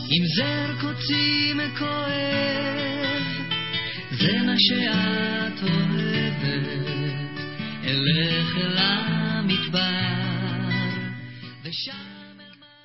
עם זר קוצים כואב, זה מה שאת אוהבת, אלך אל המדבר ושם